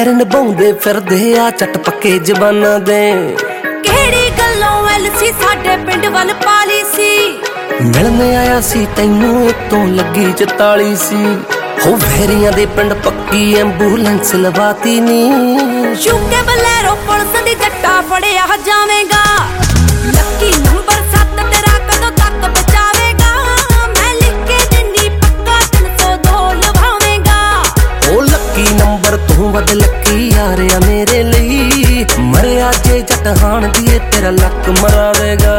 ਨਿਭਾਉਂਦੇ ਫਿਰਦੇ ਆ ਚੱਟ ਪੱਕੇ ਜ਼ਬਾਨਾਂ ਦੇ। ਕਿਹੜੀ ਗੱਲੋਂ ਐਲਸੀ ਸਾਡੇ ਪਿੰਡ ਵੱਲ ਪਾਲੀ ਸੀ। ਮਿਲਣ ਆਇਆ ਸੀ ਤੈਨੂੰ ਉਤੋਂ ਲੱਗੀ 44 ਸੀ। ਹੋ ਵਹਿਰੀਆਂ ਦੇ ਪਿੰਡ ਪੱਕੀ ਐਂਬੂਲੈਂਸ ਲਵਾਤੀ ਨੀ। ਸ਼ੂਕੇ ਬਲੈਰੋ ਪੁਲਿਸ ਦੀ ਜੱਟਾ ਫੜਿਆ ਜਾਵੇਗਾ। ਲੱਕੀ ਨੰਬਰ 7 ਤੇਰਾ ਕਦੋਂ ਤੱਕ ਬਚਾਵੇਗਾ। ਮੈਂ ਲਿਖ ਕੇ ਦਿੰਦੀ ਪੱਕਾ 302 ਲਵਾਵੇਂਗਾ। ਉਹ ਲੱਕੀ ਨੰਬਰ ਤੂੰ ਵੱਧ ਲੱਕੀ ਯਾਰ ਆ ਮੇਰੇ ਲਈ। ਮਰਿਆ ਜੇ ਜੱਟ ਹਾਣ ਦੀਏ ਤੇਰਾ ਲੱਕ ਮਰਾ ਦੇਗਾ।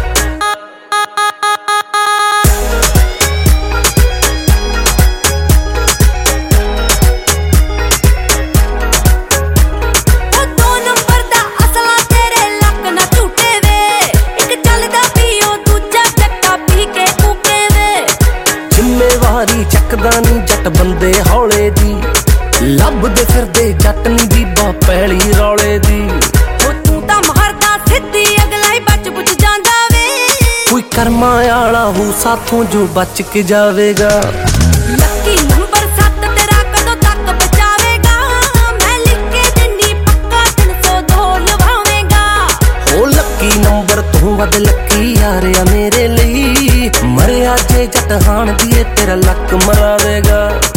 ਚੱਕਦਾ ਨੀ ਜੱਟ ਬੰਦੇ ਹੌਲੇ ਦੀ। ਲੱਭਦੇ ਫਿਰਦੇ ਜੱਟ ਨੀ ਬੀਬਾ ਪੈਲੀ ਰੌਲੇ ਦੀ। ਉਹ ਤੂੰ ਤਾਂ ਮਾਰਦਾ ਸਿੱਧੀ ਅਗਲਾ ਹੀ ਬਚ ਬੁਝ ਜਾਂਦਾ ਵੇ। ਕੋਈ ਕਰਮਾਂ ਵਾਲਾ ਹੋ ਸਾਥੋਂ ਜੋ ਬਚ ਕੇ ਜਾਵੇਗਾ। ਲੱਕੀ ਨੰਬਰ 7 ਤੇਰਾ ਕਦੋਂ ਤੱਕ ਬਚਾਵੇਗਾ। ਮੈਂ ਲਿਖ ਕੇ ਦਿੰਦੀ ਪੱਕਾ 302 ਲਵਾਵੇਂਗਾ। ਉਹ ਲੱਕੀ ਨੰਬਰ ਤੂੰ ਵੱਧ ਲੱਕੀ ਯਾਰ ਆ ਮੇਰੇ ਲਈ। ਮਰਿਆ ਜੇ ਜੱਟ ਹਾਣ ਦੀਏ ਤੇਰਾ ਲੱਕ ਮਰਾ ਦੇਗਾ।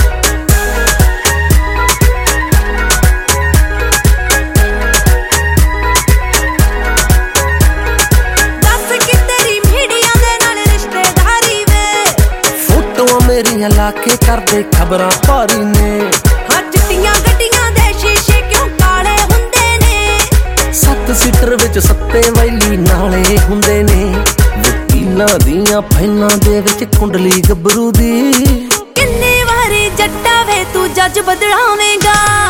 ਦੱਸ ਕਿ ਤੇਰੀ ਮੀਡੀਆ ਦੇ ਨਾਲ ਰਿਸ਼ਤੇਦਾਰੀ ਵੇ। ਫੋਟੋਆਂ ਮੇਰੀਆਂ ਲਾ ਕੇ ਕਰਦੇ ਖਬਰਾਂ ਭਾਰੀ ਨੇ। ਹਾਂ ਚਿੱਟੀਆਂ ਗੱਡੀਆਂ ਦੇ ਸ਼ੀਸ਼ੇ ਕਿਉਂ ਕਾਲੇ ਹੁੰਦੇ ਨੇ। 7 ਸੀਟਰ ਵਿੱਚ ਸੱਤੇ ਵੈਲੀ ਨਾਲੇ ਹੁੰਦੇ ਨੇ। ਵਕੀਲਾਂ ਦੀਆਂ ਫਾਈਲਾਂ ਦੇ ਵਿੱਚ ਕੁੰਡਲੀ ਗੱਭਰੂ ਦੀ। ਕਿੰਨੀ ਵਾਰੀ ਜੱਟਾ ਵੇ ਤੂੰ ਜੱਜ ਬਦਲਾਵੇਂਗਾ।